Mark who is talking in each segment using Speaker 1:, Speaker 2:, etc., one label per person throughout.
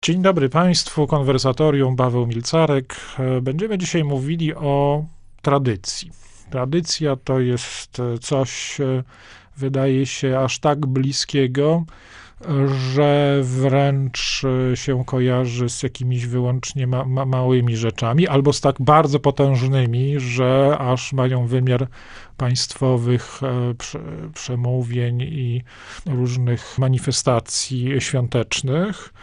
Speaker 1: Dzień dobry Państwu, Konwersatorium, Paweł Milcarek. Będziemy dzisiaj mówili o tradycji. Tradycja to jest coś, wydaje się, aż tak bliskiego, że wręcz się kojarzy z jakimiś wyłącznie małymi rzeczami, albo z tak bardzo potężnymi, że aż mają wymiar państwowych przemówień i różnych manifestacji świątecznych.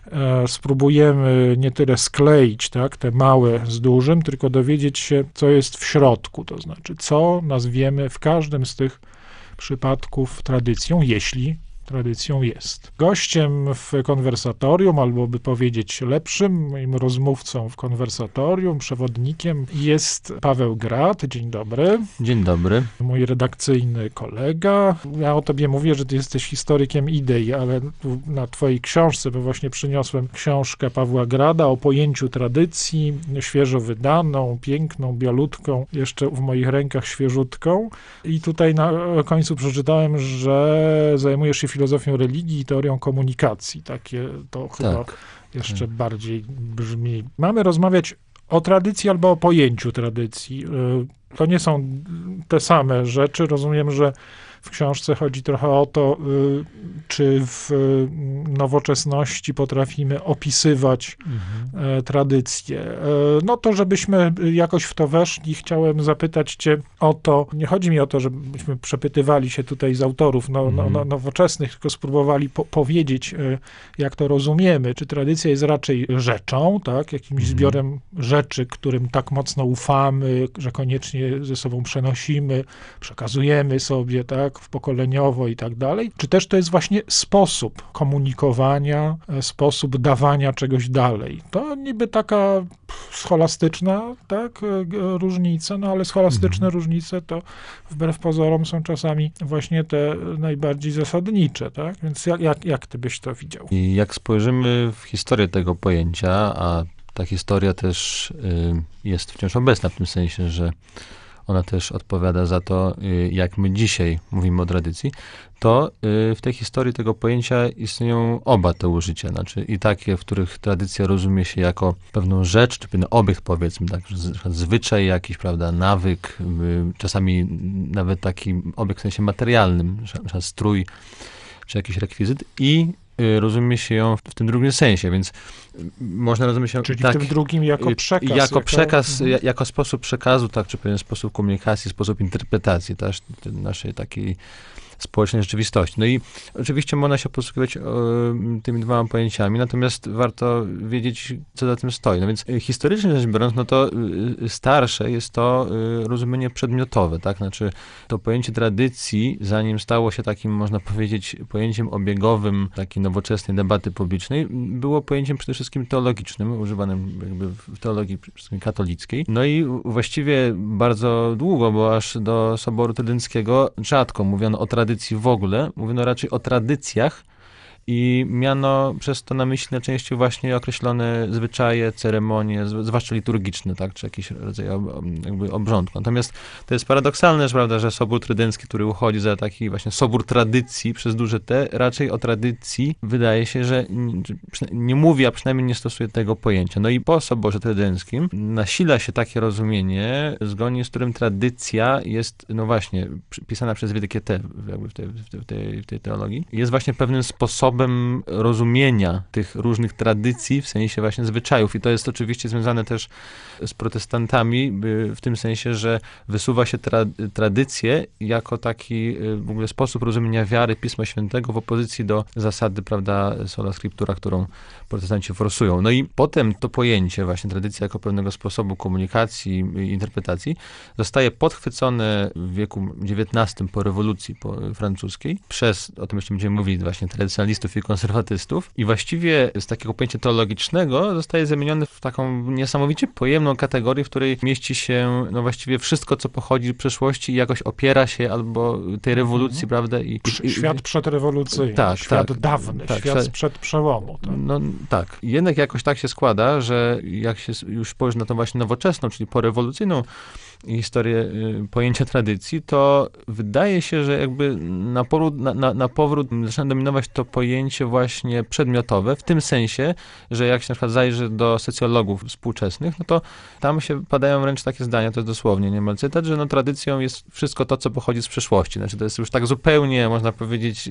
Speaker 1: Spróbujemy nie tyle skleić, tak, te małe z dużym, tylko dowiedzieć się, co jest w środku, to znaczy, co nazwiemy w każdym z tych przypadków tradycją, jeśli tradycją jest. Gościem w konwersatorium, albo by powiedzieć lepszym, moim rozmówcą w konwersatorium, przewodnikiem jest Paweł Grad. Dzień dobry.
Speaker 2: Dzień dobry.
Speaker 1: Mój redakcyjny kolega. Ja o tobie mówię, że ty jesteś historykiem idei, ale na twojej książce, bo właśnie przyniosłem książkę Pawła Grada o pojęciu tradycji, świeżo wydaną, piękną, bialutką, jeszcze w moich rękach świeżutką. I tutaj na końcu przeczytałem, że zajmujesz się filozofią religii i teorią komunikacji. Takie to chyba jeszcze bardziej brzmi. Mamy rozmawiać o tradycji albo o pojęciu tradycji. To nie są te same rzeczy. Rozumiem, że w książce chodzi trochę o to, czy w nowoczesności potrafimy opisywać tradycje. No to, żebyśmy jakoś w to weszli, chciałem zapytać cię o to, nie chodzi mi o to, żebyśmy przepytywali się tutaj z autorów nowoczesnych, tylko spróbowali powiedzieć, jak to rozumiemy. Czy tradycja jest raczej rzeczą, tak, jakimś zbiorem rzeczy, którym tak mocno ufamy, że koniecznie ze sobą przenosimy, przekazujemy sobie, tak, pokoleniowo i tak dalej, czy też to jest właśnie sposób komunikowania, sposób dawania czegoś dalej. To niby taka scholastyczna, tak, różnica, no ale scholastyczne różnice to wbrew pozorom są czasami właśnie te najbardziej zasadnicze, tak, więc jak ty byś to widział?
Speaker 2: I jak spojrzymy w historię tego pojęcia, a ta historia też jest wciąż obecna w tym sensie, że ona też odpowiada za to, jak my dzisiaj mówimy o tradycji, to w tej historii tego pojęcia istnieją oba te użycia, znaczy i takie, w których tradycja rozumie się jako pewną rzecz, czy pewien obiekt, powiedzmy, tak, na przykład zwyczaj jakiś, prawda, nawyk, czasami nawet taki obiekt w sensie materialnym, na przykład strój, czy jakiś rekwizyt, i rozumie się ją w tym drugim sensie, więc można rozumieć ją
Speaker 1: czyli
Speaker 2: tak,
Speaker 1: w tym drugim jako przekaz.
Speaker 2: Jako przekaz, jako sposób przekazu, tak, czy pewien sposób komunikacji, sposób interpretacji też naszej takiej społecznej rzeczywistości. No i oczywiście można się posługiwać tymi dwoma pojęciami, natomiast warto wiedzieć, co za tym stoi. No więc historycznie rzecz biorąc, no to starsze jest to rozumienie przedmiotowe, tak? Znaczy to pojęcie tradycji, zanim stało się takim, można powiedzieć, pojęciem obiegowym takiej nowoczesnej debaty publicznej, było pojęciem przede wszystkim teologicznym, używanym jakby w teologii przede wszystkim katolickiej. No i właściwie bardzo długo, bo aż do Soboru Trydenckiego rzadko mówiono o tradycji w ogóle, mówiono raczej o tradycjach i miano przez to na myśli najczęściej właśnie określone zwyczaje, ceremonie, zwłaszcza liturgiczne, tak, czy jakiś rodzaj jakby obrządku. Natomiast to jest paradoksalne, że, prawda, że Sobór Trydencki, który uchodzi za taki właśnie sobór tradycji przez duże T, raczej o tradycji wydaje się, że nie mówi, a przynajmniej nie stosuje tego pojęcia. No i po Soborze Trydenckim nasila się takie rozumienie, zgodnie z którym tradycja jest, no właśnie, pisana przez wielkie T jakby w tej teologii, jest właśnie pewnym sposobem rozumienia tych różnych tradycji, w sensie właśnie zwyczajów. I to jest oczywiście związane też z protestantami, w tym sensie, że wysuwa się tradycję jako taki w ogóle sposób rozumienia wiary Pisma Świętego w opozycji do zasady, prawda, sola scriptura, którą protestanci forsują. No i potem to pojęcie właśnie tradycja jako pewnego sposobu komunikacji i interpretacji zostaje podchwycone w wieku XIX po rewolucji francuskiej przez, o tym jeszcze będziemy mówili, właśnie tradycjonalistów i konserwatystów i właściwie z takiego pojęcia teologicznego zostaje zamieniony w taką niesamowicie pojemną kategorię, w której mieści się no właściwie wszystko, co pochodzi z przeszłości i jakoś opiera się albo tej rewolucji, prawda?
Speaker 1: Świat przedrewolucyjny,
Speaker 2: tak,
Speaker 1: świat dawny,
Speaker 2: tak,
Speaker 1: świat sprzed przełomu. Tak?
Speaker 2: No tak. Jednak jakoś tak się składa, że jak się już spojrzy na tą właśnie nowoczesną, czyli porewolucyjną historię pojęcia tradycji, to wydaje się, że jakby na powrót zaczyna dominować to pojęcie pojęcie właśnie przedmiotowe, w tym sensie, że jak się na przykład zajrzy do socjologów współczesnych, no to tam się padają wręcz takie zdania, to jest dosłownie niemal cytat, że no tradycją jest wszystko to, co pochodzi z przeszłości. Znaczy to jest już tak zupełnie, można powiedzieć,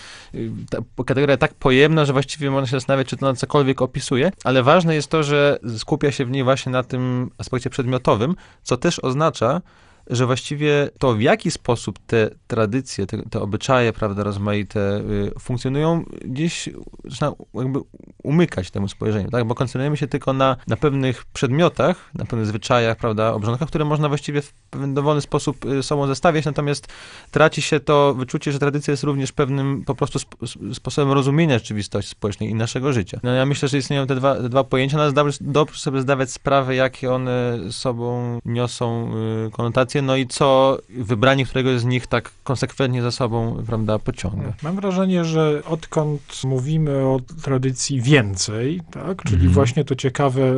Speaker 2: kategoria tak pojemna, że właściwie można się zastanawiać, czy to na cokolwiek opisuje, ale ważne jest to, że skupia się w niej właśnie na tym aspekcie przedmiotowym, co też oznacza, że właściwie to, w jaki sposób te tradycje, te obyczaje, prawda, rozmaite funkcjonują, gdzieś zaczyna jakby umykać temu spojrzeniu, tak? Bo koncentrujemy się tylko na pewnych przedmiotach, na pewnych zwyczajach, prawda, obrządkach, które można właściwie w pewien dowolny sposób sobą zestawiać, natomiast traci się to wyczucie, że tradycja jest również pewnym po prostu sposobem rozumienia rzeczywistości społecznej i naszego życia. No ja myślę, że istnieją te dwa pojęcia, no ale dobrze sobie zdawać sprawę, jakie one sobą niosą konotacje, no i co wybranie któregoś z nich tak konsekwentnie za sobą, prawda, pociąga.
Speaker 1: Mam wrażenie, że odkąd mówimy o tradycji więcej, tak, czyli właśnie to ciekawe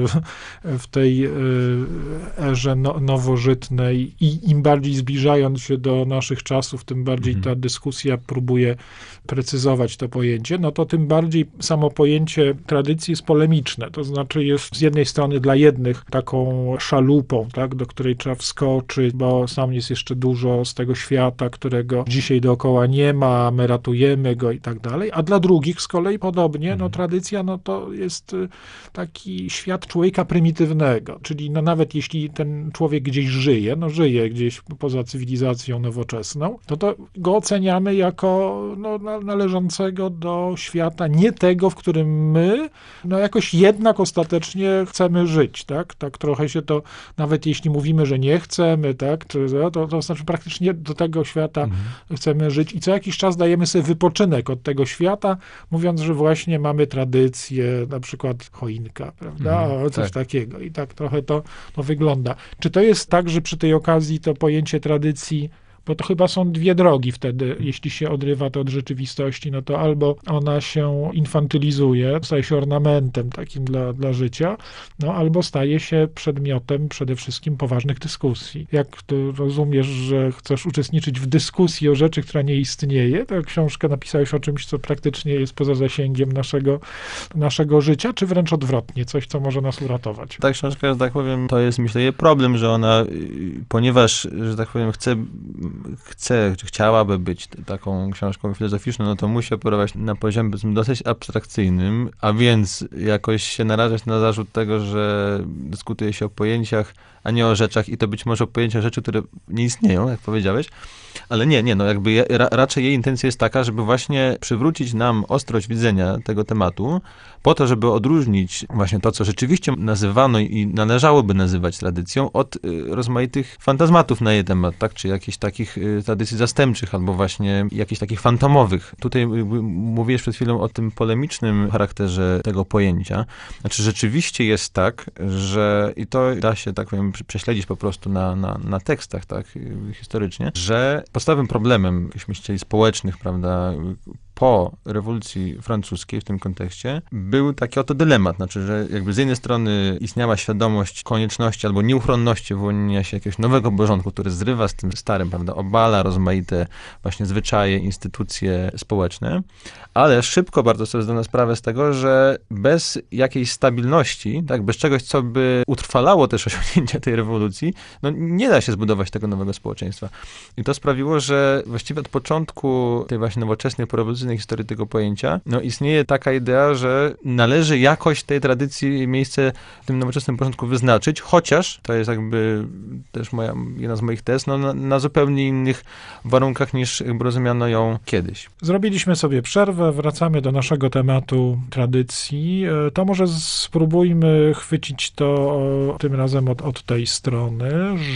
Speaker 1: w tej erze nowożytnej i im bardziej zbliżając się do naszych czasów, tym bardziej ta dyskusja próbuje precyzować to pojęcie, no to tym bardziej samo pojęcie tradycji jest polemiczne, to znaczy jest z jednej strony dla jednych taką szalupą, tak, do której trzeba wskoczyć, bo sam jest jeszcze dużo z tego świata, którego dzisiaj dookoła nie ma, my ratujemy go i tak dalej, a dla drugich z kolei podobnie, no tradycja, no to jest taki świat człowieka prymitywnego, czyli no nawet jeśli ten człowiek gdzieś żyje, no żyje gdzieś poza cywilizacją nowoczesną, to go oceniamy jako no, należącego do świata nie tego, w którym my, no jakoś jednak ostatecznie chcemy żyć, tak? Tak trochę się to, nawet jeśli mówimy, że nie chcemy, tak? To znaczy praktycznie do tego świata chcemy żyć i co jakiś czas dajemy sobie wypoczynek od tego świata, mówiąc, że właśnie mamy tradycję, na przykład choinka, prawda? Coś takiego i tak trochę to wygląda. Czy to jest tak, że przy tej okazji to pojęcie tradycji, bo to chyba są dwie drogi wtedy, jeśli się odrywa to od rzeczywistości, no to albo ona się infantylizuje, staje się ornamentem takim dla życia, no albo staje się przedmiotem przede wszystkim poważnych dyskusji. Jak ty rozumiesz, że chcesz uczestniczyć w dyskusji o rzeczy, która nie istnieje, to książkę napisałeś o czymś, co praktycznie jest poza zasięgiem naszego życia, czy wręcz odwrotnie, coś, co może nas uratować?
Speaker 2: Ta książka, że tak powiem, to jest, myślę, jej problem, że ona, ponieważ, że tak powiem, czy chciałaby być taką książką filozoficzną, no to musi operować na poziomie dosyć abstrakcyjnym, a więc jakoś się narażać na zarzut tego, że dyskutuje się o pojęciach, a nie o rzeczach i to być może o pojęciach rzeczy, które nie istnieją, jak powiedziałeś, ale nie, no jakby raczej jej intencja jest taka, żeby właśnie przywrócić nam ostrość widzenia tego tematu, po to, żeby odróżnić właśnie to, co rzeczywiście nazywano i należałoby nazywać tradycją, od rozmaitych fantazmatów na jej temat, tak, czy jakichś takich tradycji zastępczych, albo właśnie jakichś takich fantomowych. Tutaj mówiłeś przed chwilą o tym polemicznym charakterze tego pojęcia. Znaczy rzeczywiście jest tak, że i to da się, tak powiem, prześledzić po prostu na tekstach, tak, historycznie, że podstawowym problemem, jeśli chcieli, społecznych, prawda, po rewolucji francuskiej w tym kontekście był taki oto dylemat, znaczy, że jakby z jednej strony istniała świadomość konieczności albo nieuchronności wyłonienia się jakiegoś nowego porządku, który zrywa z tym starym, prawda, obala rozmaite właśnie zwyczaje, instytucje społeczne, ale szybko bardzo sobie zdano sprawę z tego, że bez jakiejś stabilności, tak, bez czegoś, co by utrwalało też osiągnięcia tej rewolucji, no nie da się zbudować tego nowego społeczeństwa. I to sprawiło, że właściwie od początku tej właśnie nowoczesnej, porewolucyjnej historii tego pojęcia, no istnieje taka idea, że należy jakoś tej tradycji miejsce w tym nowoczesnym porządku wyznaczyć, chociaż, to jest jakby też jedna z moich tez, no na zupełnie innych warunkach niż jakby rozumiano ją kiedyś.
Speaker 1: Zrobiliśmy sobie przerwę, wracamy do naszego tematu tradycji. To może spróbujmy chwycić to tym razem od tej strony,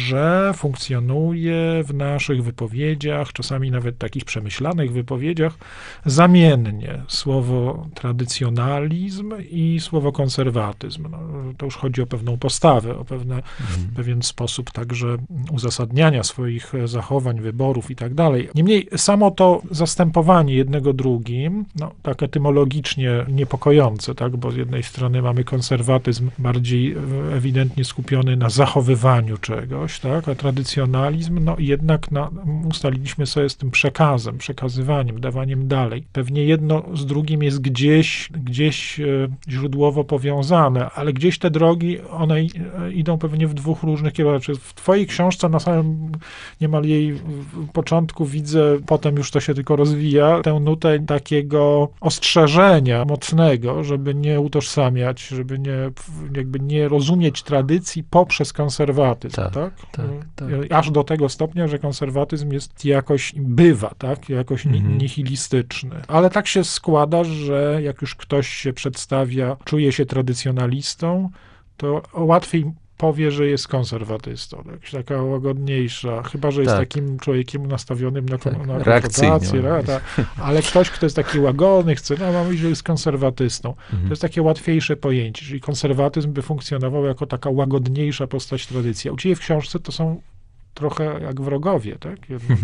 Speaker 1: że funkcjonuje w naszych wypowiedziach, czasami nawet takich przemyślanych wypowiedziach, zamiennie słowo tradycjonalizm i słowo konserwatyzm. No, to już chodzi o pewną postawę, o pewien sposób także uzasadniania swoich zachowań, wyborów i tak dalej. Niemniej samo to zastępowanie jednego drugim, no, tak etymologicznie niepokojące, tak, bo z jednej strony mamy konserwatyzm bardziej ewidentnie skupiony na zachowywaniu czegoś, tak, a tradycjonalizm, no jednak ustaliliśmy sobie z tym przekazem, przekazywaniem, dawaniem dalej. dalej. Pewnie jedno z drugim jest gdzieś źródłowo powiązane, ale gdzieś te drogi, one idą pewnie w dwóch różnych kierunkach. W twojej książce na samym niemal jej początku widzę, potem już to się tylko rozwija, tę nutę takiego ostrzeżenia mocnego, żeby nie utożsamiać, żeby nie rozumieć tradycji poprzez konserwatyzm, tak? Aż do tego stopnia, że konserwatyzm jest jakoś, bywa, tak? Jakoś nihilistyczny. Ale tak się składa, że jak już ktoś się przedstawia, czuje się tradycjonalistą, to łatwiej powie, że jest konserwatystą, jakaś taka łagodniejsza, chyba że jest takim człowiekiem nastawionym na konfrontację, ale ktoś, kto jest taki łagodny, chce, mówić, że jest konserwatystą. To jest takie łatwiejsze pojęcie, czyli konserwatyzm by funkcjonował jako taka łagodniejsza postać tradycji. A u ciebie w książce to są trochę jak wrogowie, tak?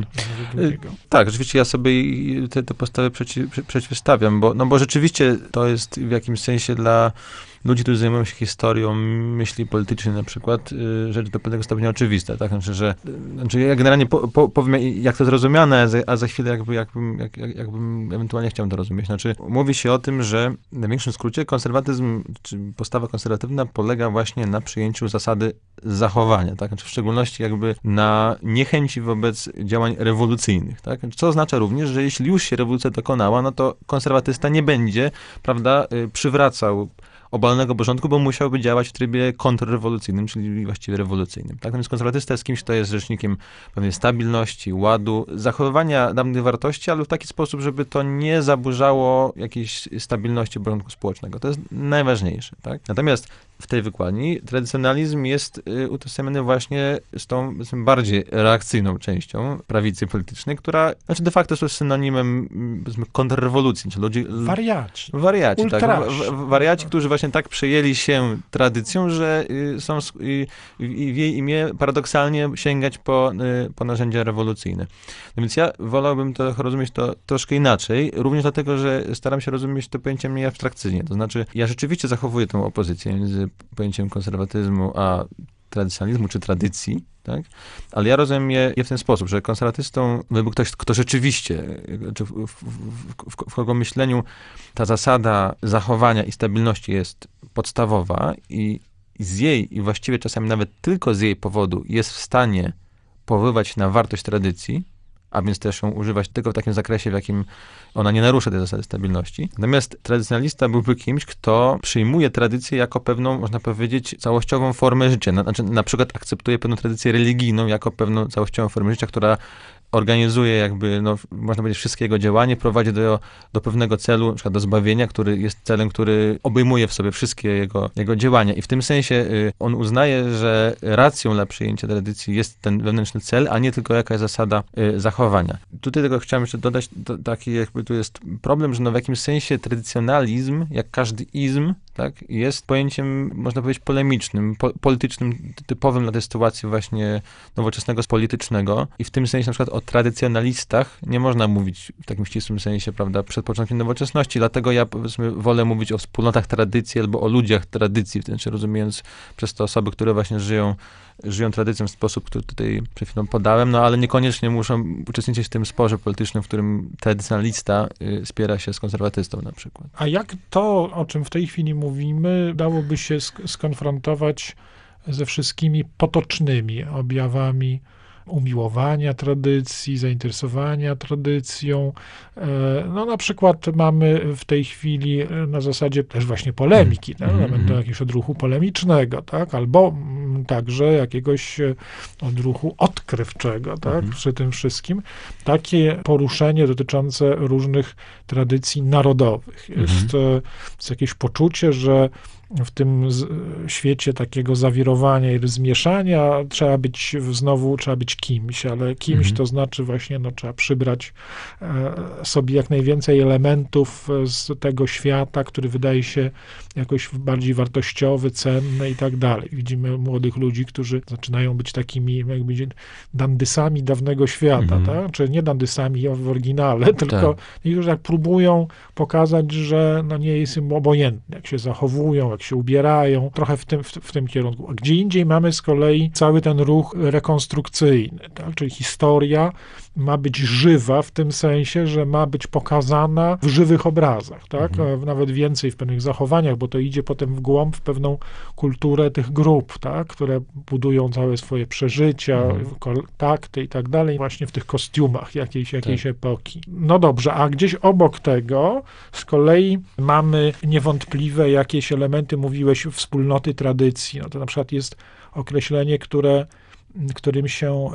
Speaker 2: Tak, rzeczywiście ja sobie te postawy przeciwstawiam, bo rzeczywiście to jest w jakimś sensie dla ludzi, którzy zajmują się historią myśli politycznej na przykład, rzecz do pewnego stopnia oczywista, tak? Znaczy ja generalnie powiem, jak to zrozumiane, a za chwilę jakbym ewentualnie chciał to rozumieć. Znaczy, mówi się o tym, że w największym skrócie konserwatyzm, czy postawa konserwatywna polega właśnie na przyjęciu zasady zachowania, tak? Znaczy w szczególności jakby na niechęci wobec działań rewolucyjnych, tak? Co oznacza również, że jeśli już się rewolucja dokonała, no to konserwatysta nie będzie, prawda, przywracał obalnego porządku, bo musiałby działać w trybie kontrrewolucyjnym, czyli właściwie rewolucyjnym. Tak? Natomiast konserwatysta jest kimś, kto jest rzecznikiem pewnej stabilności, ładu, zachowywania dawnych wartości, ale w taki sposób, żeby to nie zaburzało jakiejś stabilności porządku społecznego. To jest najważniejsze. Tak? Natomiast w tej wykładni tradycjonalizm jest utożsamiany właśnie z tą bardziej reakcyjną częścią prawicy politycznej, która de facto jest synonimem kontrrewolucji. Ludzie, wariaci, tak? Wariaci, którzy właśnie tak przejęli się tradycją, że są w jej imię paradoksalnie sięgać po narzędzia rewolucyjne. No więc ja wolałbym to rozumieć to troszkę inaczej, również dlatego, że staram się rozumieć to pojęcie mniej abstrakcyjnie. To znaczy, ja rzeczywiście zachowuję tę opozycję między pojęciem konserwatyzmu a tradycjonalizmu czy tradycji, tak? Ale ja rozumiem je w ten sposób, że konserwatystą był ktoś, kto rzeczywiście, w kogo myśleniu ta zasada zachowania i stabilności jest podstawowa i z jej, i właściwie czasami nawet tylko z jej powodu jest w stanie powoływać na wartość tradycji, a więc też ją używać tylko w takim zakresie, w jakim ona nie narusza tej zasady stabilności. Natomiast tradycjonalista byłby kimś, kto przyjmuje tradycję jako pewną, można powiedzieć, całościową formę życia. Znaczy, na przykład akceptuje pewną tradycję religijną jako pewną całościową formę życia, która organizuje jakby, można powiedzieć, wszystkie jego działanie, prowadzi do pewnego celu, na przykład do zbawienia, który jest celem, który obejmuje w sobie wszystkie jego działania. I w tym sensie on uznaje, że racją dla przyjęcia tradycji jest ten wewnętrzny cel, a nie tylko jakaś zasada zachowania. Tutaj tego chciałem jeszcze dodać, taki jakby tu jest problem, że w jakimś sensie tradycjonalizm, jak każdy izm, tak, jest pojęciem, można powiedzieć, polemicznym, politycznym, typowym dla tej sytuacji właśnie nowoczesnego, politycznego. I w tym sensie na przykład o tradycjonalistach nie można mówić w takim ścisłym sensie, prawda, przed początkiem nowoczesności. Dlatego ja, powiedzmy, wolę mówić o wspólnotach tradycji albo o ludziach tradycji, w tym sensie rozumiejąc przez to osoby, które właśnie żyją tradycją w sposób, który tutaj przed chwilą podałem, ale niekoniecznie muszą uczestniczyć w tym sporze politycznym, w którym tradycjonalista spiera się z konserwatystą na przykład.
Speaker 1: A jak to, o czym w tej chwili mówimy, dałoby się skonfrontować ze wszystkimi potocznymi objawami umiłowania tradycji, zainteresowania tradycją. Na przykład mamy w tej chwili na zasadzie też właśnie polemiki, elementu jakiegoś odruchu polemicznego, tak? Albo także jakiegoś odruchu odkrywczego, tak? Przy tym wszystkim. Takie poruszenie dotyczące różnych tradycji narodowych. Jest jakieś poczucie, że w tym świecie takiego zawirowania i zmieszania trzeba być kimś, ale kimś to znaczy właśnie, trzeba przybrać sobie jak najwięcej elementów z tego świata, który wydaje się jakoś bardziej wartościowy, cenny i tak dalej. Widzimy młodych ludzi, którzy zaczynają być takimi jakby dandysami dawnego świata, tak? Czy nie dandysami w oryginale, tylko niektórzy tak próbują pokazać, że nie jest im obojętne, jak się zachowują, jak się ubierają, trochę w tym kierunku. A gdzie indziej mamy z kolei cały ten ruch rekonstrukcyjny, tak? Czyli historia ma być żywa w tym sensie, że ma być pokazana w żywych obrazach, tak? Nawet więcej w pewnych zachowaniach, bo to idzie potem w głąb w pewną kulturę tych grup, tak? Które budują całe swoje przeżycia, kontakty i tak dalej, właśnie w tych kostiumach jakiejś epoki. No dobrze, a gdzieś obok tego z kolei mamy niewątpliwe jakieś elementy, mówiłeś, wspólnoty tradycji. No to na przykład jest określenie, którym się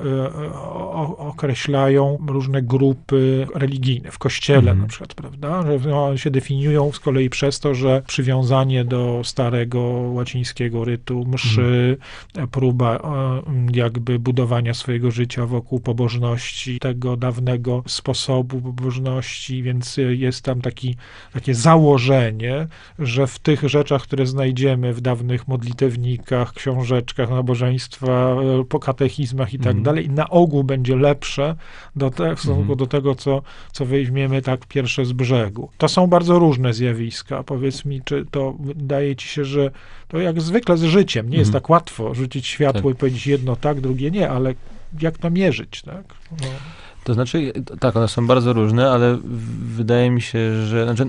Speaker 1: określają różne grupy religijne w kościele na przykład, prawda? Że one się definiują z kolei przez to, że przywiązanie do starego łacińskiego rytu mszy, próba jakby budowania swojego życia wokół pobożności, tego dawnego sposobu pobożności, więc jest tam takie założenie, że w tych rzeczach, które znajdziemy w dawnych modlitewnikach, książeczkach nabożeństwa, katechizmach i tak dalej, na ogół będzie lepsze w stosunku do tego, co weźmiemy tak pierwsze z brzegu. To są bardzo różne zjawiska. Powiedz mi, czy to wydaje ci się, że to jak zwykle z życiem, nie jest tak łatwo rzucić światło i powiedzieć jedno tak, drugie nie, ale jak to mierzyć, tak? No.
Speaker 2: To znaczy, tak, one są bardzo różne, ale wydaje mi się, że znaczy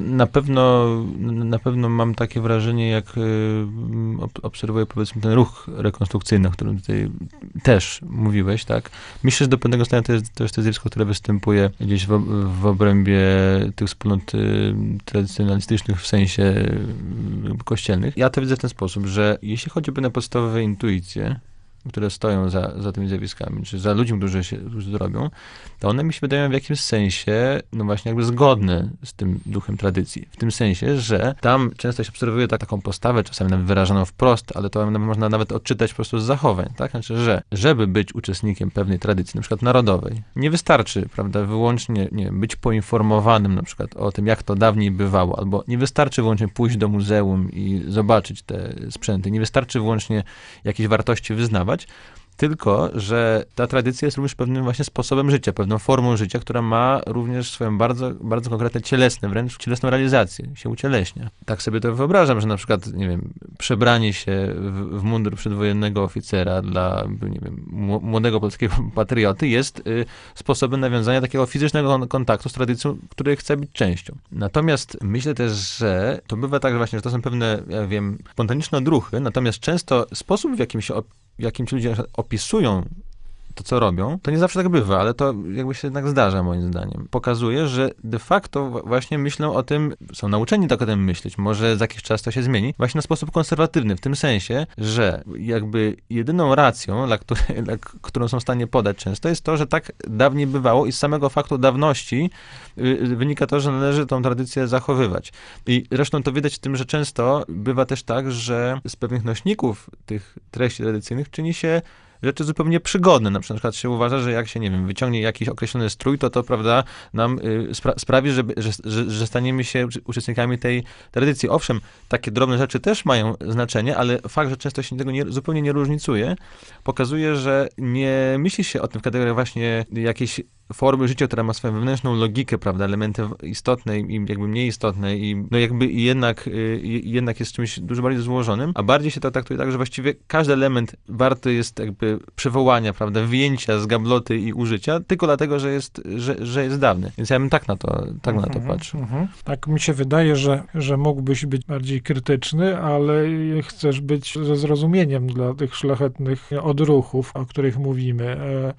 Speaker 2: na pewno mam takie wrażenie, jak obserwuję, powiedzmy, ten ruch rekonstrukcyjny, o którym tutaj też mówiłeś, tak? Myślę, że do pewnego stopnia to jest też to zjawisko, które występuje gdzieś w obrębie tych wspólnot tradycjonalistycznych w sensie kościelnych. Ja to widzę w ten sposób, że jeśli chodzi o pewne podstawowe intuicje, które stoją za tymi zjawiskami, czy za ludźmi, którzy to robią, to one mi się wydają w jakimś sensie, no właśnie jakby zgodne z tym duchem tradycji. W tym sensie, że tam często się obserwuje taką postawę, czasami nawet wyrażaną wprost, ale to można nawet odczytać po prostu z zachowań, tak? Znaczy, że żeby być uczestnikiem pewnej tradycji, na przykład narodowej, nie wystarczy, prawda, wyłącznie, nie wiem, być poinformowanym na przykład o tym, jak to dawniej bywało, albo nie wystarczy wyłącznie pójść do muzeum i zobaczyć te sprzęty, nie wystarczy wyłącznie jakieś wartości wyznawać, tylko że ta tradycja jest również pewnym właśnie sposobem życia, pewną formą życia, która ma również swoją bardzo, bardzo konkretne wręcz cielesną realizację, się ucieleśnia. Tak sobie to wyobrażam, że na przykład, nie wiem, przebranie się w mundur przedwojennego oficera dla, nie wiem, młodego polskiego patrioty jest sposobem nawiązania takiego fizycznego kontaktu z tradycją, której chce być częścią. Natomiast myślę też, że to bywa tak, że właśnie, że to są pewne, ja wiem, spontaniczne odruchy, natomiast często sposób, w jakim ci ludzie opisują to, co robią, to nie zawsze tak bywa, ale to jakby się jednak zdarza, moim zdaniem. Pokazuje, że de facto właśnie myślą o tym, są nauczeni tak o tym myśleć, może za jakiś czas to się zmieni, właśnie na sposób konserwatywny, w tym sensie, że jakby jedyną racją, którą są w stanie podać często, jest to, że tak dawniej bywało i z samego faktu dawności wynika to, że należy tą tradycję zachowywać. I zresztą to widać w tym, że często bywa też tak, że z pewnych nośników tych treści tradycyjnych czyni się rzeczy zupełnie przygodne. Na przykład się uważa, że jak się, nie wiem, wyciągnie jakiś określony strój, to prawda, nam sprawi, że staniemy się uczestnikami tej tradycji. Owszem, takie drobne rzeczy też mają znaczenie, ale fakt, że często się tego zupełnie nie różnicuje, pokazuje, że nie myśli się o tym w kategoriach właśnie jakiejś formy życia, która ma swoją wewnętrzną logikę, prawda, elementy istotne i jakby mniej istotne i no jakby jednak jest czymś dużo bardziej złożonym, a bardziej się to traktuje tak, że właściwie każdy element warty jest jakby przywołania, prawda, wyjęcia z gabloty i użycia, tylko dlatego, że jest dawny. Więc ja bym tak na to patrzył.
Speaker 1: Tak mi się wydaje, że mógłbyś być bardziej krytyczny, ale chcesz być ze zrozumieniem dla tych szlachetnych odruchów, o których mówimy.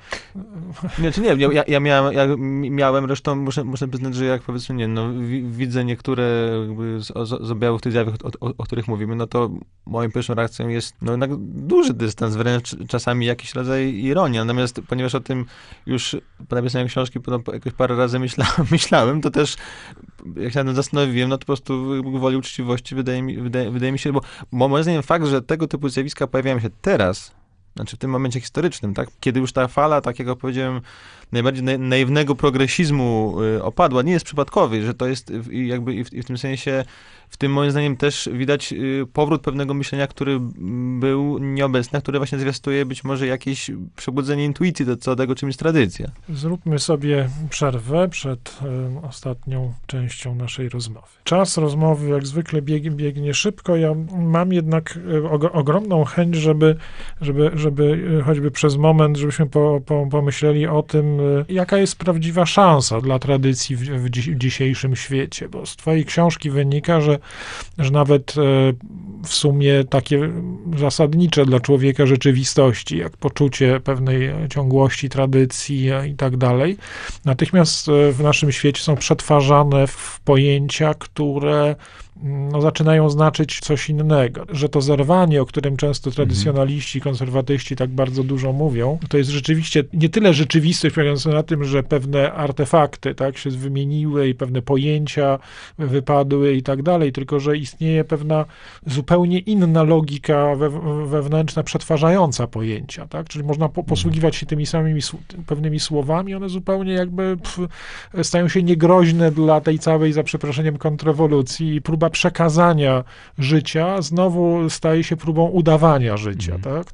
Speaker 2: Ja miałem, zresztą muszę przyznać, że jak powiedzmy, widzę niektóre jakby z objawów tych zjawisk, o których mówimy, no to moją pierwszą reakcją jest jednak duży dystans, wręcz czasami jakiś rodzaj ironii. Natomiast ponieważ o tym już po napisaniu książki jakoś parę razy myślałem, to też jak się nad tym zastanowiłem, no to po prostu gwoli uczciwości wydaje mi się, bo moim zdaniem fakt, że tego typu zjawiska pojawiają się teraz, znaczy w tym momencie historycznym, tak? Kiedy już ta fala takiego, powiedziałem, najbardziej naiwnego progresizmu opadła, nie jest przypadkowy, że to jest jakby i w tym sensie, w tym moim zdaniem też widać powrót pewnego myślenia, który był nieobecny, który właśnie zwiastuje być może jakieś przebudzenie intuicji do tego, czym jest tradycja.
Speaker 1: Zróbmy sobie przerwę przed ostatnią częścią naszej rozmowy. Czas rozmowy jak zwykle biegnie szybko. Ja mam jednak ogromną chęć, żeby żeby choćby przez moment, żebyśmy pomyśleli o tym, jaka jest prawdziwa szansa dla tradycji w dzisiejszym świecie, bo z twojej książki wynika, że nawet w sumie takie zasadnicze dla człowieka rzeczywistości, jak poczucie pewnej ciągłości tradycji i tak dalej, natychmiast w naszym świecie są przetwarzane w pojęcia, które zaczynają znaczyć coś innego. Że to zerwanie, o którym często tradycjonaliści, konserwatyści tak bardzo dużo mówią, to jest rzeczywiście nie tyle rzeczywistość polegająca na tym, że pewne artefakty tak się wymieniły i pewne pojęcia wypadły i tak dalej, tylko że istnieje pewna zupełnie inna logika wewnętrzna przetwarzająca pojęcia, tak? Czyli można posługiwać się tymi samymi pewnymi słowami, one zupełnie jakby stają się niegroźne dla tej całej, za przeproszeniem, kontrrewolucji i próba przekazania życia znowu staje się próbą udawania życia, tak?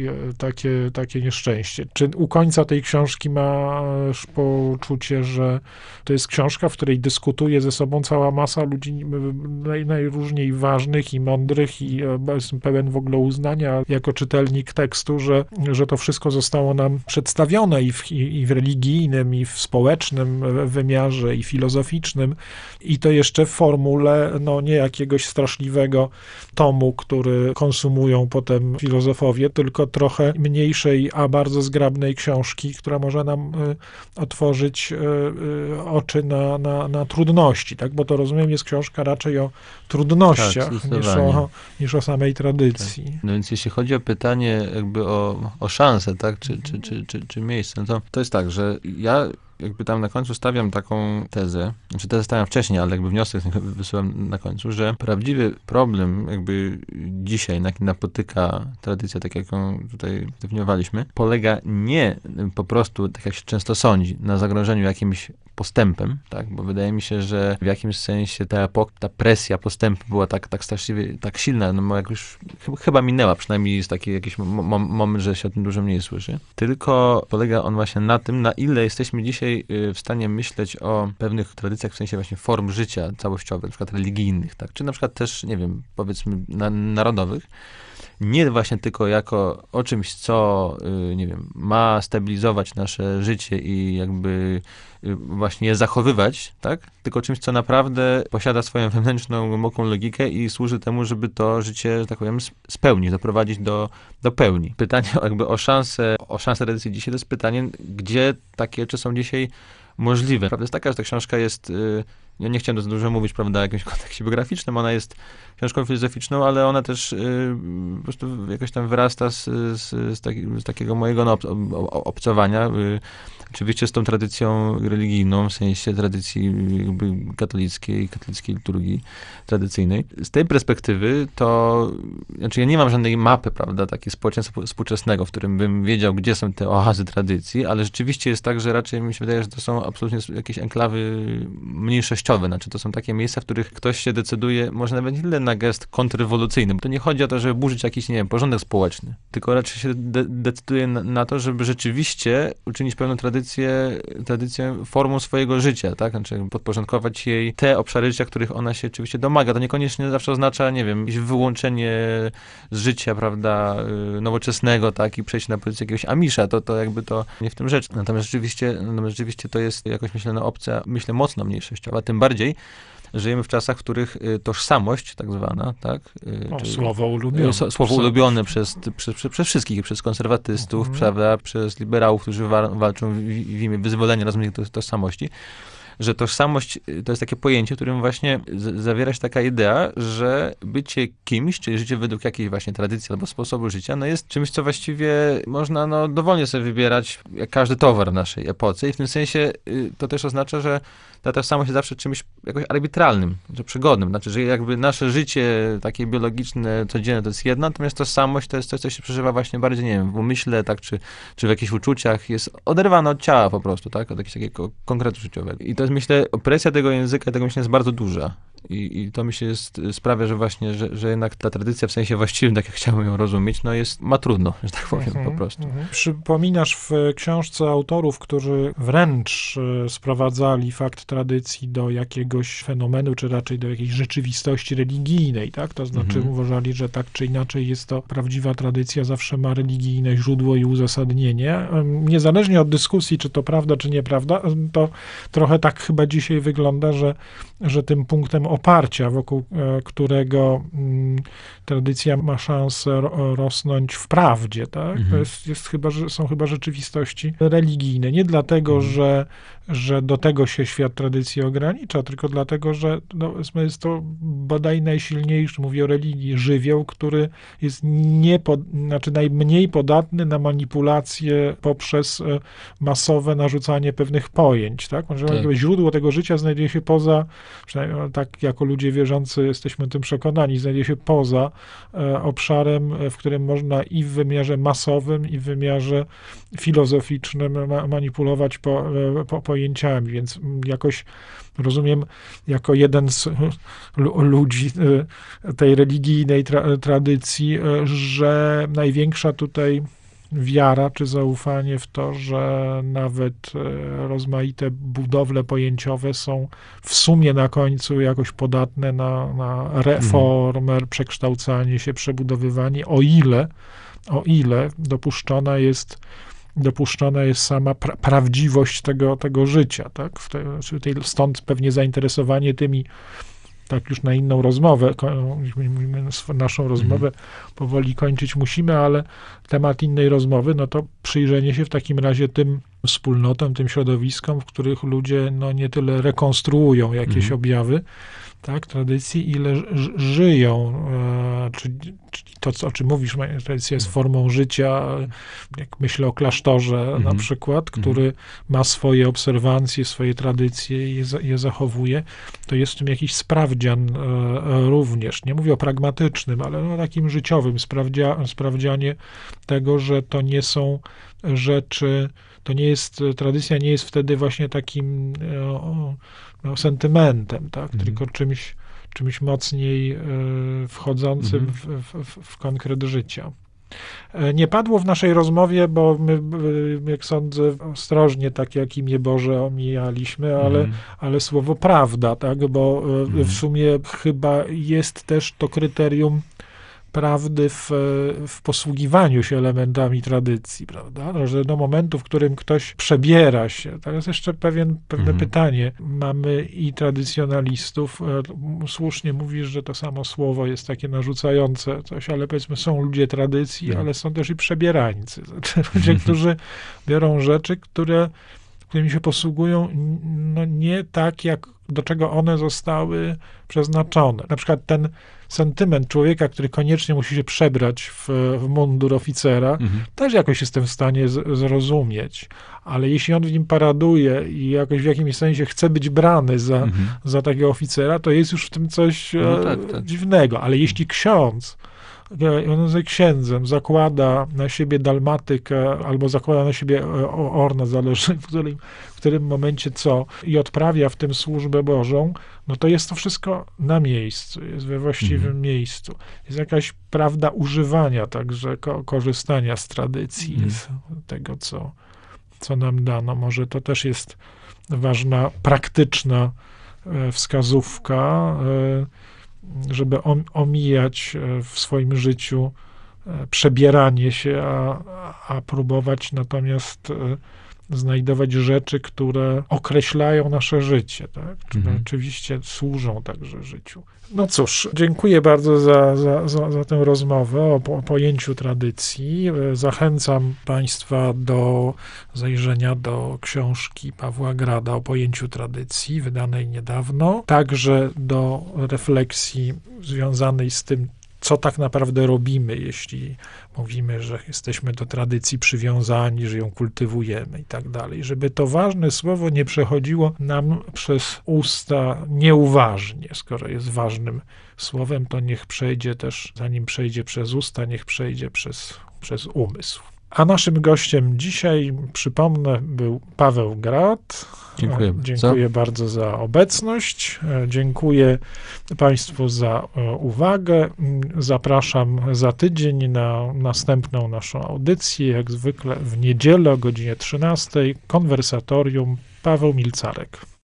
Speaker 1: Takie nieszczęście. Czy u końca tej książki masz poczucie, że to jest książka, w której dyskutuje ze sobą cała masa ludzi najróżniej ważnych i mądrych i jestem pełen w ogóle uznania jako czytelnik tekstu, że to wszystko zostało nam przedstawione i w religijnym, i w społecznym wymiarze, i filozoficznym, i to jeszcze w formule, nie jakiegoś straszliwego tomu, który konsumują potem filozofowie, tylko trochę mniejszej, a bardzo zgrabnej książki, która może nam otworzyć oczy na trudności, tak? Bo to, rozumiem, jest książka raczej o trudnościach niż o samej tradycji.
Speaker 2: Tak. No więc jeśli chodzi o pytanie jakby o szansę, tak? Czy miejsce, to jest tak, że ja jakby tam na końcu stawiam taką tezę, tezę stawiam wcześniej, ale jakby wniosek wysyłam na końcu, że prawdziwy problem jakby dzisiaj, na jaki napotyka tradycja, tak jak ją tutaj definiowaliśmy, polega nie po prostu, tak jak się często sądzi, na zagrożeniu jakimś postępem, tak, bo wydaje mi się, że w jakimś sensie ta presja postępu była tak straszliwie, tak silna, no jak już chyba minęła, przynajmniej jest taki jakiś moment, że się o tym dużo mniej słyszy, tylko polega on właśnie na tym, na ile jesteśmy dzisiaj w stanie myśleć o pewnych tradycjach w sensie właśnie form życia całościowych, na przykład religijnych, tak, czy na przykład też, nie wiem, powiedzmy narodowych, nie właśnie tylko jako o czymś, co, nie wiem, ma stabilizować nasze życie i jakby właśnie je zachowywać, tak? Tylko czymś, co naprawdę posiada swoją wewnętrzną, głęboką logikę i służy temu, żeby to życie, że tak powiem, spełnić, doprowadzić do pełni. Pytanie jakby o szansę tradycji dzisiaj to jest pytanie, gdzie takie rzeczy są dzisiaj możliwe. Prawda jest taka, że ta książka jest, ja nie chciałem za dużo mówić, prawda, o jakimś kontekście biograficznym, ona jest książką filozoficzną, ale ona też po prostu jakoś tam wyrasta z takiego mojego obcowania. Oczywiście z tą tradycją religijną, w sensie tradycji jakby katolickiej liturgii tradycyjnej. Z tej perspektywy to, znaczy ja nie mam żadnej mapy, prawda, takiego społeczeństwa współczesnego, w którym bym wiedział, gdzie są te oazy tradycji, ale rzeczywiście jest tak, że raczej mi się wydaje, że to są absolutnie jakieś enklawy mniejszościowe, znaczy to są takie miejsca, w których ktoś się decyduje, może nawet nie tyle na gest kontrrewolucyjny, bo to nie chodzi o to, żeby burzyć jakiś, nie wiem, porządek społeczny, tylko raczej się decyduje na to, żeby rzeczywiście uczynić pewną tradycję formą swojego życia, tak? Znaczy podporządkować jej te obszary życia, których ona się oczywiście domaga. To niekoniecznie zawsze oznacza, nie wiem, jakieś wyłączenie z życia, prawda, nowoczesnego, tak? I przejście na pozycję jakiegoś amisza. To jakby to nie w tym rzecz. Natomiast rzeczywiście to jest jakoś, opcja, mocno mniejszościowa. Tym bardziej żyjemy w czasach, w których tożsamość tak zwana, tak?
Speaker 1: Słowo ulubione.
Speaker 2: Słowo ulubione przez wszystkich, przez konserwatystów, prawda, przez liberałów, którzy walczą w imię wyzwolenia rozmaitych tożsamości, że tożsamość to jest takie pojęcie, w którym właśnie zawiera się taka idea, że bycie kimś, czyli życie według jakiejś właśnie tradycji albo sposobu życia, jest czymś, co właściwie można dowolnie sobie wybierać, jak każdy towar w naszej epoce i w tym sensie to też oznacza, że ta tożsamość jest zawsze czymś jakoś arbitralnym, czy przygodnym. Znaczy, że jakby nasze życie takie biologiczne, codzienne to jest jedno, natomiast tożsamość to jest coś, co się przeżywa właśnie bardziej, nie wiem, w umyśle, tak, czy w jakichś uczuciach, jest oderwane od ciała po prostu, tak, od jakiegoś takiego konkretu życiowego. I to jest, myślę, presja tego języka, tego myślenia jest bardzo duża. I to myślę sprawia, że właśnie, że jednak ta tradycja w sensie właściwym, tak jak chciałbym ją rozumieć, no ma trudno, że tak powiem, po prostu.
Speaker 1: Przypominasz w książce autorów, którzy wręcz sprowadzali fakt tradycji do jakiegoś fenomenu, czy raczej do jakiejś rzeczywistości religijnej, tak? To znaczy uważali, że tak czy inaczej jest to prawdziwa tradycja, zawsze ma religijne źródło i uzasadnienie. Niezależnie od dyskusji, czy to prawda, czy nieprawda, to trochę tak chyba dzisiaj wygląda, że tym punktem oparcia, wokół którego tradycja ma szansę rosnąć w prawdzie, tak? To są chyba rzeczywistości religijne. Nie dlatego, że do tego się świat tradycji ogranicza, tylko dlatego, że jest to bodaj najsilniejszy, mówię o religii, żywioł, który jest najmniej podatny na manipulacje poprzez masowe narzucanie pewnych pojęć, tak? Źródło tego życia znajduje się poza, przynajmniej tak jako ludzie wierzący jesteśmy tym przekonani, znajduje się poza obszarem, w którym można i w wymiarze masowym, i w wymiarze filozoficznym manipulować pojęciami, więc jakoś rozumiem, jako jeden z ludzi tej religijnej tradycji, że największa tutaj wiara czy zaufanie w to, że nawet rozmaite budowle pojęciowe są w sumie na końcu jakoś podatne na reformę, przekształcanie się, przebudowywanie, o ile dopuszczona jest sama prawdziwość tego życia, tak? Stąd pewnie zainteresowanie tymi, tak już na inną rozmowę, naszą rozmowę powoli kończyć musimy, ale temat innej rozmowy, no to przyjrzenie się w takim razie tym wspólnotom, tym środowiskom, w których ludzie nie tyle rekonstruują jakieś objawy, tak, tradycji, ile żyją, czyli to, o czym mówisz, tradycja jest formą życia, jak myślę o klasztorze na przykład, który ma swoje obserwancje, swoje tradycje i je zachowuje, to jest w tym jakiś sprawdzian również. Nie mówię o pragmatycznym, ale takim życiowym sprawdzianie tego, że to nie są rzeczy, tradycja nie jest wtedy właśnie takim sentymentem, tak? Tylko czymś mocniej wchodzącym w konkret życia. Nie padło w naszej rozmowie, bo my, jak sądzę, ostrożnie, tak jak imię Boże omijaliśmy, ale słowo prawda, tak? Bo w sumie chyba jest też to kryterium prawdy w posługiwaniu się elementami tradycji, prawda? Że do momentu, w którym ktoś przebiera się, to jest jeszcze pewne pytanie. Mamy i tradycjonalistów, słusznie mówisz, że to samo słowo jest takie narzucające coś, ale powiedzmy są ludzie tradycji, ale są też i przebierańcy. Znaczy ludzie, którzy biorą rzeczy, którymi się posługują nie tak, jak do czego one zostały przeznaczone. Na przykład ten sentyment człowieka, który koniecznie musi się przebrać w mundur oficera, też jakoś jestem w stanie zrozumieć. Ale jeśli on w nim paraduje i jakoś w jakimś sensie chce być brany za takiego oficera, to jest już w tym coś dziwnego. Ale jeśli ksiądz, on księdzem zakłada na siebie dalmatykę albo zakłada na siebie ornat, zależy w którym momencie co, i odprawia w tym służbę Bożą, no to jest to wszystko na miejscu, jest we właściwym miejscu. Jest jakaś prawda używania także, korzystania z tradycji, z tego, co nam dano. Może to też jest ważna, praktyczna wskazówka, żeby omijać w swoim życiu przebieranie się, a próbować natomiast znajdować rzeczy, które określają nasze życie, tak? Czy oczywiście służą także życiu. No cóż, dziękuję bardzo za tę rozmowę o pojęciu tradycji. Zachęcam Państwa do zajrzenia do książki Pawła Grada o pojęciu tradycji, wydanej niedawno. Także do refleksji związanej z tym, co tak naprawdę robimy, jeśli mówimy, że jesteśmy do tradycji przywiązani, że ją kultywujemy i tak dalej. Żeby to ważne słowo nie przechodziło nam przez usta nieuważnie. Skoro jest ważnym słowem, to niech przejdzie też, zanim przejdzie przez usta, niech przejdzie przez umysł. A naszym gościem dzisiaj, przypomnę, był Paweł Grad.
Speaker 2: Dziękuję bardzo.
Speaker 1: Dziękuję bardzo za obecność. Dziękuję Państwu za uwagę. Zapraszam za tydzień na następną naszą audycję, jak zwykle w niedzielę o godzinie 13. Konwersatorium. Paweł Milcarek.